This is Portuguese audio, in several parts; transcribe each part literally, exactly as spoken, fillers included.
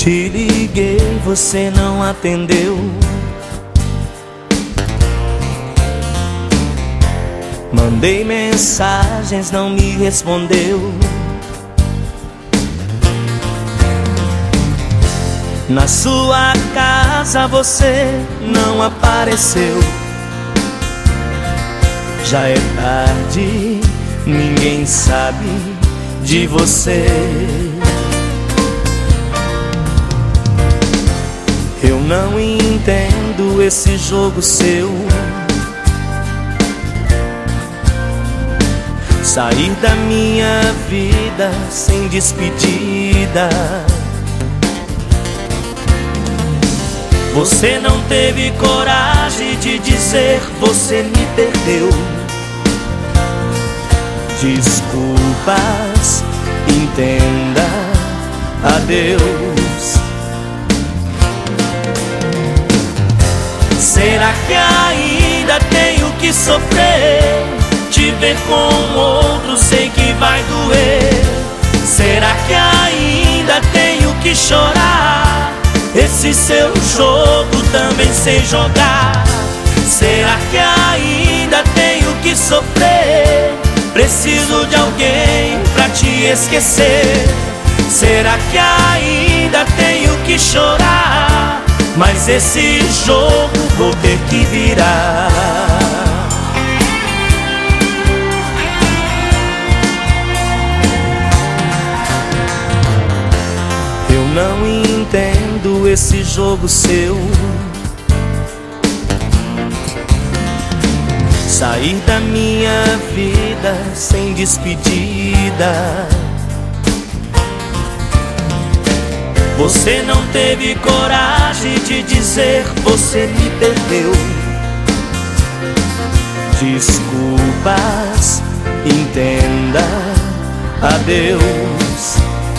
Te liguei, você não atendeu. Mandei mensagens, não me respondeu. Na sua casa você não apareceu. Já é tarde, ninguém sabe de você. Eu não entendo esse jogo seu. Sair da minha vida sem despedida. Você não teve coragem de dizer você me perdeu. Desculpas, entenda, adeus. Será que ainda tenho que sofrer? Te ver com outro sei que vai doer. Será que ainda tenho que chorar? Esse seu jogo também sei jogar. Será que ainda tenho que sofrer? Preciso de alguém pra te esquecer. Será que ainda tenho que chorar? Mas esse jogo vou ter que virar. Eu não entendo esse jogo seu. Sair da minha vida sem despedida. Você não teve coragem de dizer você me perdeu. Desculpas, entenda, adeus.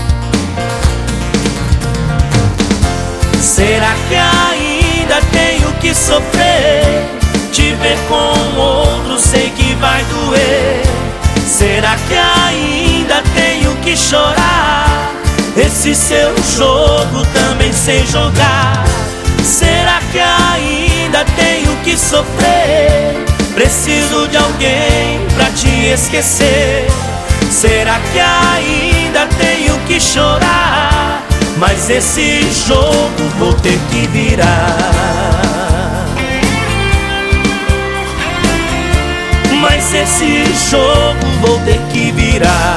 Será que ainda tenho que sofrer? Te ver com outro sei que vai doer. Será que ainda tenho que chorar? Esse seu jogo também sei jogar. Será que ainda tenho que sofrer? Preciso de alguém pra te esquecer. Será que ainda tenho que chorar? Mas esse jogo vou ter que virar. Mas esse jogo vou ter que virar.